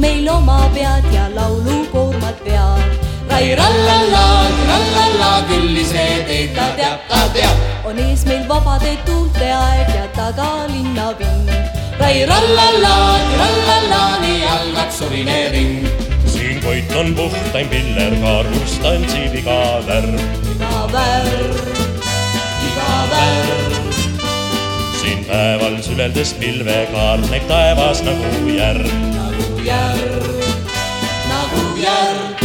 meil oma pead ja laulukoormad veab. Rai rallalla, küll ise teed ta teab. On ees meil vabade tuulte aeg ja taga linna vind. Rai rallalla, nii algab suvine ring. Siin Koit on puhtaim piller, kaarus tantsib iga värv. Iga värv. Siin päeval süleldes pilvekaar näib taevas nagu järv. Nagu järv.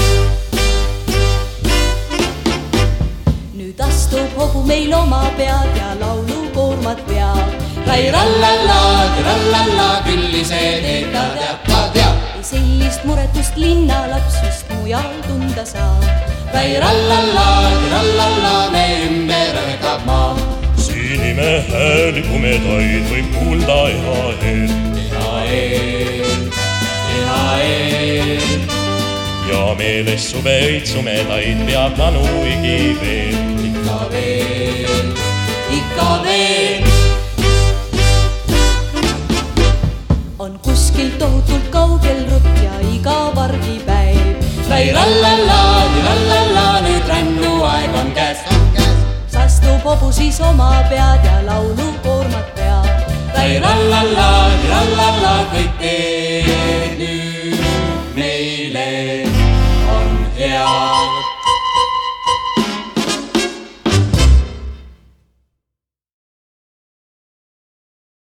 Nüüd astub hobu meil oma pead ja laulukoormad veab. Rai rallalla, küll ise teed ta teab. Sellist muretust linnalaps just mujal tunda saab. Rai rallalla, me ümber võtab maa. Siin ime hääli kumedaid võib kuulda EHE-l. EHE-l. Ja meeles suveid sumedaid peab nanu igiveel. Ikka veel. On kuskil tohutult kaugel rutt ja iga vargipäev. Rai rallalla, nüüd rännuaeg on käes. Sastub hobu siis oma pead ja laulukoormad veab. Rai rallalla, kõik teeb.